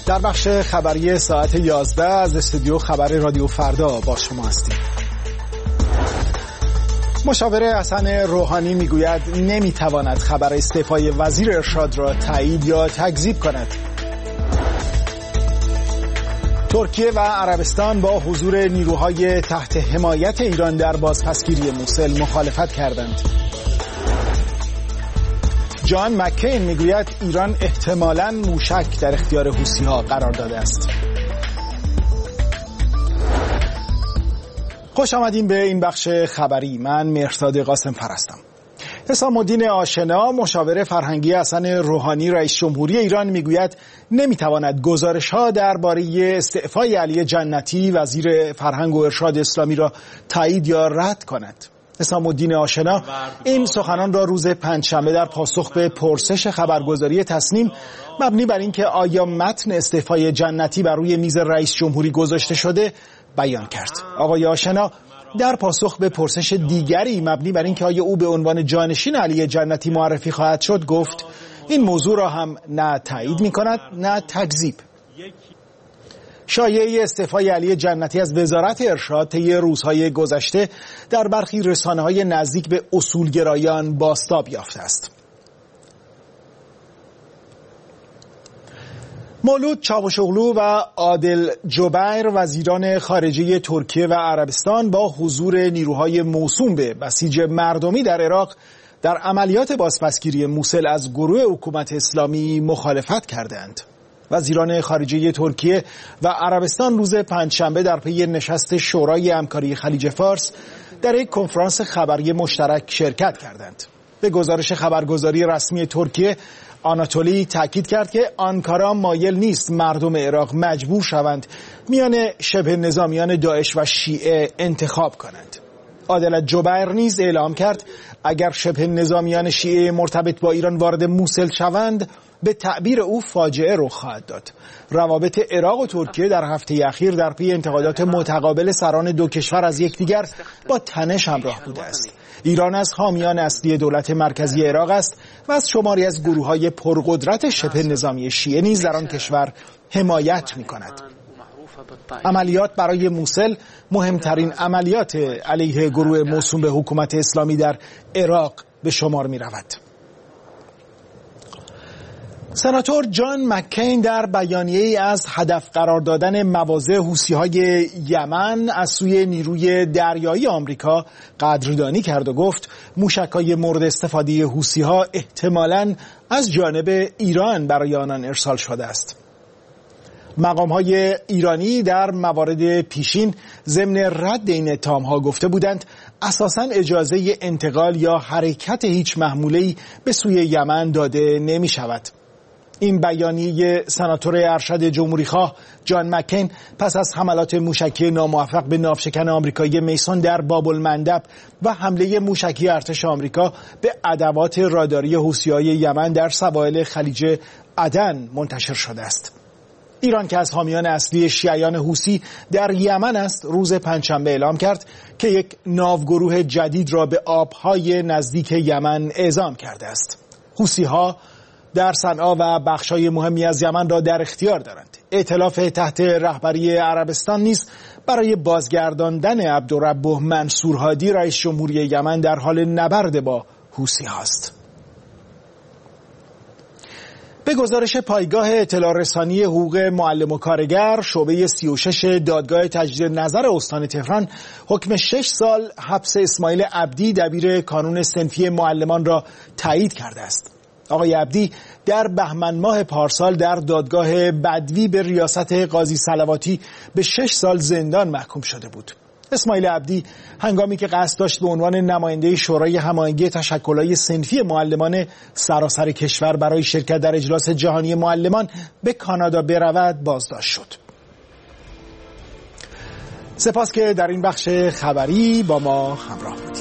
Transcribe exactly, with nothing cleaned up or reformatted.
در بخش خبری ساعت یازده از استودیو خبر رادیو فردا با شما هستیم. مشاور حسن روحانی میگوید نمیتواند خبر استعفای وزیر ارشاد را تایید یا تکذیب کند. ترکیه و عربستان با حضور نیروهای تحت حمایت ایران در بازپسگیری موسل مخالفت کردند. جان مکین میگوید ایران احتمالاً موشک در اختیار حوثی‌ها قرار داده است. خوش آمدین به این بخش خبری. من مهرداد قاسم فر هستم. حسام الدین آشنا مشاور فرهنگی حسن روحانی رئیس جمهوری ایران میگوید نمیتواند گزارش‌ها درباره استعفای علی جنتی وزیر فرهنگ و ارشاد اسلامی را تایید یا رد کند. حسام الدین آشنا این سخنان را روز پنجشنبه در پاسخ به پرسش خبرگزاری تصنیم مبنی بر اینکه آیا متن استعفای جنتی بر روی میز رئیس جمهوری گذاشته شده بیان کرد. آقای آشنا در پاسخ به پرسش دیگری مبنی بر اینکه آیا او به عنوان جانشین علی جنتی معرفی خواهد شد گفت این موضوع را هم نه تایید می‌کند نه تکذیب. شایعه استعفای علی جنتی از وزارت ارشاد طی روزهای گذشته در برخی رسانه‌های نزدیک به اصولگرایان بازتاب یافته است. مولود چاوشوغلو و عادل جبیر وزیران خارجه ترکیه و عربستان با حضور نیروهای موسوم به بسیج مردمی در عراق در عملیات بازپسگیری موسل از گروه حکومت اسلامی مخالفت کردند. وزیران خارجه ترکیه و عربستان روز پنجشنبه در پی نشست شورای همکاری خلیج فارس در یک کنفرانس خبری مشترک شرکت کردند. به گزارش خبرگزاری رسمی ترکیه، آناتولی تاکید کرد که آنکارا مایل نیست مردم عراق مجبور شوند میان شبه نظامیان داعش و شیعه انتخاب کنند. عادل جبیر نیز اعلام کرد اگر شبه نظامیان شیعه مرتبط با ایران وارد موسل شوند به تعبیر او فاجعه رخ خواهد داد. روابط عراق و ترکیه در هفته اخیر در پی انتقادات متقابل سران دو کشور از یکدیگر با تنش همراه بوده است. ایران از حامیان اصلی دولت مرکزی عراق است و از شماری از گروه‌های پرقدرت شبه نظامی شیعه نیز در آن کشور حمایت می‌کند. عملیات برای موسل مهمترین عملیات علیه گروه موسوم به حکومت اسلامی در عراق به شمار می‌رود. سناتور جان مکین در بیانیه‌ای از هدف قرار دادن مواضع حوثی‌های یمن از سوی نیروی دریایی آمریکا قدردانی کرد و گفت موشک‌های مورد استفاده حوثی‌ها احتمالاً از جانب ایران برای آنان ارسال شده است. مقام‌های ایرانی در موارد پیشین ضمن رد این اتهام‌ها گفته بودند اساساً اجازه انتقال یا حرکت هیچ محموله‌ای به سوی یمن داده نمی‌شود. این بیانیه سناتور ارشد جمهوریخواه جان مکین پس از حملات موشکی ناموفق به ناوشکن آمریکایی میسون در باب المندب و حمله موشکی ارتش آمریکا به ادوات راداری حوثی‌های یمن در سواحل خلیج عدن منتشر شده است. ایران که از حامیان اصلی شیعیان حوثی در یمن است، روز پنجشنبه اعلام کرد که یک ناوگروه جدید را به آبهای نزدیک یمن اعزام کرده است. حوثی‌ها در صنعا و بخشای مهمی از یمن را در اختیار دارند. ائتلاف تحت رهبری عربستان نیز برای بازگرداندن عبدالربه منصور هادی رئیس جمهوری یمن در حال نبرد با حوثی‌ها است. به گزارش پایگاه اطلاع رسانی حقوق معلم و کارگر شعبه سی و شش دادگاه تجدید نظر استان تهران حکم شش سال حبس اسماعیل عبدی دبیر کانون صنفی معلمان را تایید کرده است. آقای عبدی در بهمن ماه پارسال در دادگاه بدوی به ریاست قاضی صلواتی به شش سال زندان محکوم شده بود. اسماعیل عبدی هنگامی که قصد داشت به عنوان نماینده شورای هماهنگی تشکل‌های صنفی معلمان سراسر کشور برای شرکت در اجلاس جهانی معلمان به کانادا برود بازداشت شد. سپاس که در این بخش خبری با ما همراه بودید.